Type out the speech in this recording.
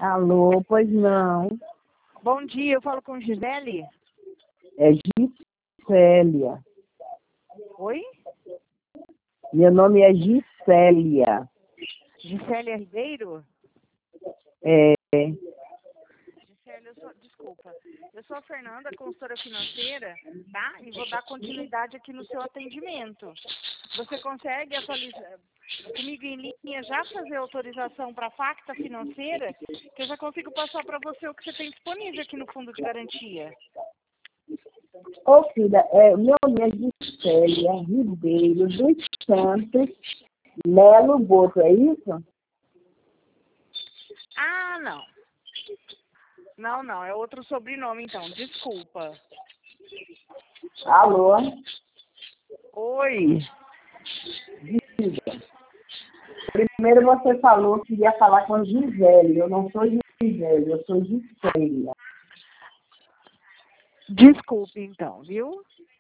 Alô, pois não. Bom dia, eu falo com Gisele. É Gisélia. Oi? Meu nome é Gisélia. Gisélia Ribeiro? É, Gisélia, desculpa. Eu sou a Fernanda, consultora financeira, tá? E vou dar continuidade aqui no seu atendimento. Você consegue atualizar comigo em linha, já fazer autorização para a Facta Financeira, que eu já consigo passar para você o que você tem disponível aqui no Fundo de Garantia. Ô filha, meu nome é Gisélia Ribeiro dos Santos Melo Boto, é isso? Ah, não. Não, é outro sobrenome então, desculpa. Alô? Oi. Diga. Primeiro você falou que ia falar com Gisele. Eu não sou Gisele, eu sou Gisélia. Desculpe então, viu?